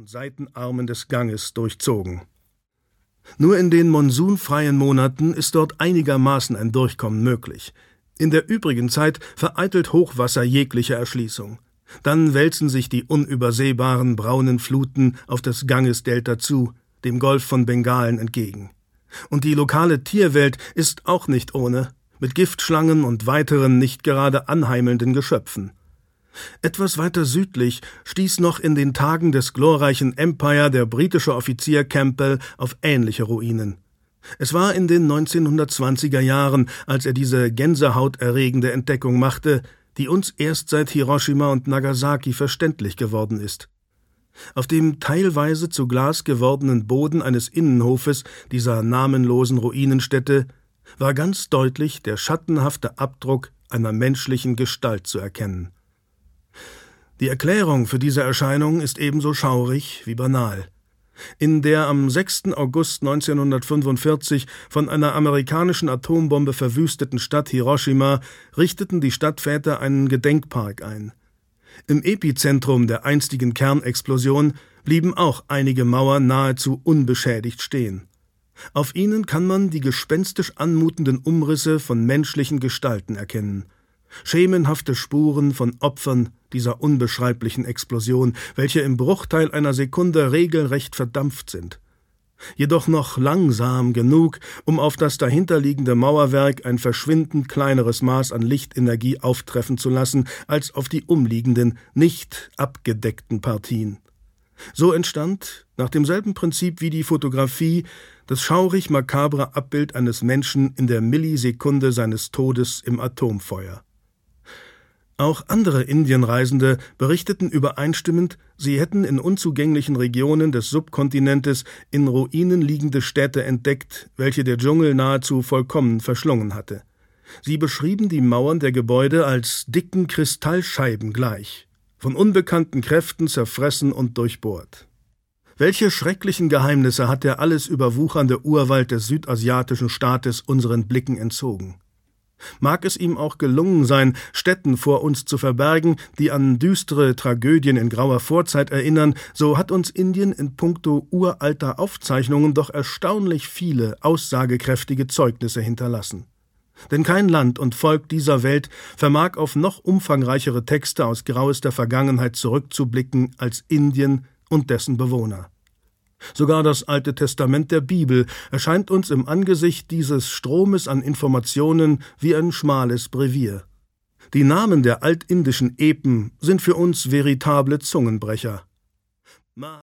und Seitenarmen des Ganges durchzogen. Nur in den monsunfreien Monaten ist dort einigermaßen ein Durchkommen möglich. In der übrigen Zeit vereitelt Hochwasser jegliche Erschließung. Dann wälzen sich die unübersehbaren braunen Fluten auf das Gangesdelta zu, dem Golf von Bengalen entgegen. Und die lokale Tierwelt ist auch nicht ohne, mit Giftschlangen und weiteren nicht gerade anheimelnden Geschöpfen. Etwas weiter südlich stieß noch in den Tagen des glorreichen Empire der britische Offizier Campbell auf ähnliche Ruinen. Es war in den 1920er Jahren, als er diese gänsehauterregende Entdeckung machte, die uns erst seit Hiroshima und Nagasaki verständlich geworden ist. Auf dem teilweise zu Glas gewordenen Boden eines Innenhofes dieser namenlosen Ruinenstätte war ganz deutlich der schattenhafte Abdruck einer menschlichen Gestalt zu erkennen. Die Erklärung für diese Erscheinung ist ebenso schaurig wie banal. In der am 6. August 1945 von einer amerikanischen Atombombe verwüsteten Stadt Hiroshima richteten die Stadtväter einen Gedenkpark ein. Im Epizentrum der einstigen Kernexplosion blieben auch einige Mauern nahezu unbeschädigt stehen. Auf ihnen kann man die gespenstisch anmutenden Umrisse von menschlichen Gestalten erkennen. Schemenhafte Spuren von Opfern dieser unbeschreiblichen Explosion, welche im Bruchteil einer Sekunde regelrecht verdampft sind. Jedoch noch langsam genug, um auf das dahinterliegende Mauerwerk ein verschwindend kleineres Maß an Lichtenergie auftreffen zu lassen, als auf die umliegenden, nicht abgedeckten Partien. So entstand, nach demselben Prinzip wie die Fotografie, das schaurig makabre Abbild eines Menschen in der Millisekunde seines Todes im Atomfeuer. Auch andere Indienreisende berichteten übereinstimmend, sie hätten in unzugänglichen Regionen des Subkontinentes in Ruinen liegende Städte entdeckt, welche der Dschungel nahezu vollkommen verschlungen hatte. Sie beschrieben die Mauern der Gebäude als dicken Kristallscheiben gleich, von unbekannten Kräften zerfressen und durchbohrt. Welche schrecklichen Geheimnisse hat der alles überwuchernde Urwald des südasiatischen Staates unseren Blicken entzogen? Mag es ihm auch gelungen sein, Stätten vor uns zu verbergen, die an düstere Tragödien in grauer Vorzeit erinnern, so hat uns Indien in puncto uralter Aufzeichnungen doch erstaunlich viele aussagekräftige Zeugnisse hinterlassen. Denn kein Land und Volk dieser Welt vermag auf noch umfangreichere Texte aus grauester Vergangenheit zurückzublicken als Indien und dessen Bewohner. Sogar das Alte Testament der Bibel erscheint uns im Angesicht dieses Stromes an Informationen wie ein schmales Brevier. Die Namen der altindischen Epen sind für uns veritable Zungenbrecher.